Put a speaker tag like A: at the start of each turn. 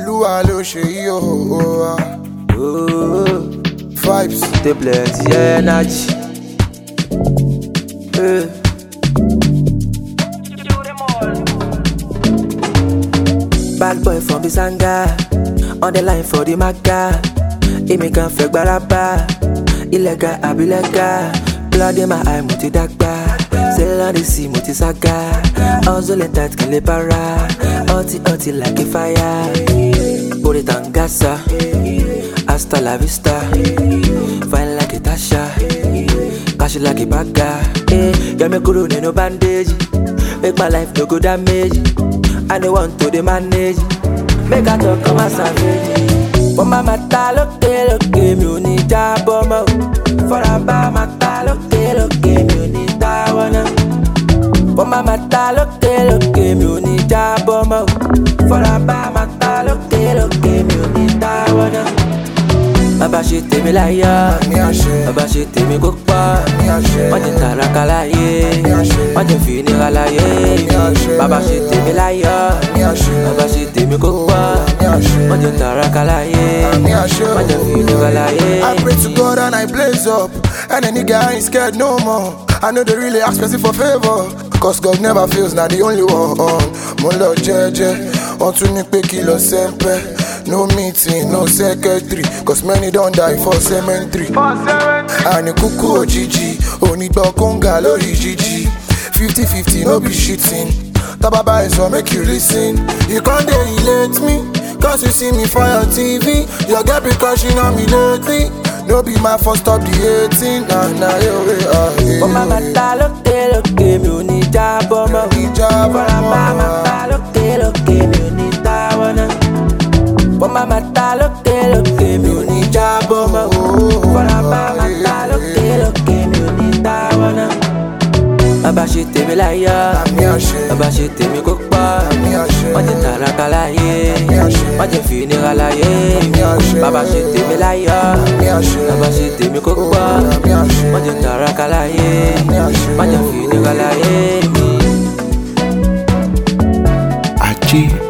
A: Olúwa ló ṣe yí o. Vibes.
B: They plenty energy. Bad boy from Bisanga, on the line for the maga. Immigrant fake baraba, illegal abilega. Blood in my eye, muti dagba. Sell on the sea, muti saga. Also let that kill a para. Oti like a fire. Put it on gasa. Hasta la vista. Fine like a Tasha. Cash it like a bagger. Get me kuru no bandage. Make my life no go damage. I don't want to the manage. Make a talk on my savage. For my mata loke mi ò ní jábọ́ mọ́. For my mata loke mi ò ní dáwọ́ náà. For my mata loke mi ò ní jábọ́ mọ́. For my mata loke mi ò ní dáwọ́ náà. Bàbá ṣe tèmi láyọ̀, bàbá ṣe tèmi kó pọ̀. Wọ́n ti tàràkà láyé, wọ́n ti fi nira láyé. Bàbá ṣe tèmi láyọ̀, bàbá ṣe tèmi kó pọ̀. Wọ́n ti tàràkà láyé, wọ́n ti fi nira láyé.
A: I pray to God and I blaze up, and a nigga ain't scared no more. I know they really ask person for favor, cause God never fails, not the only one. Mo lọ jẹ́jẹ́, wọ́n tún ní pé kí lọ sẹ́ńpẹ́. No meeting, no secretary, cause many don't die for cemetery. And kuku ojiji, onigbo konga lori jiji. 50-50, no be shitting. Tababa is what make you listen. You can't relate me, cause you see me for your TV. Your girl be crushing on me lately. No be my fault, stop the hating. Nah, yo,
B: For my mata loke mi ò ní jábọ́ mọ́. For my mata loke mi ò ní dáwọ́ náà. For my mata loke mi ò ní jábọ́ mọ́. For my mata loke mi ò ní dáwọ́ náà. Bàbá ṣe tèmi láyọ̀, bàbá ṣe tèmi kó pọ̀. Wọ́n ti tàràkà láyé, wọ́n ti fi nira láyé. Bàbá ṣe tèmi láyọ̀, bàbá ṣe tèmi kó pọ̀. Wọ́n ti tàràkà láyé, wọ́n ti fi nira láyé.
C: Ajé.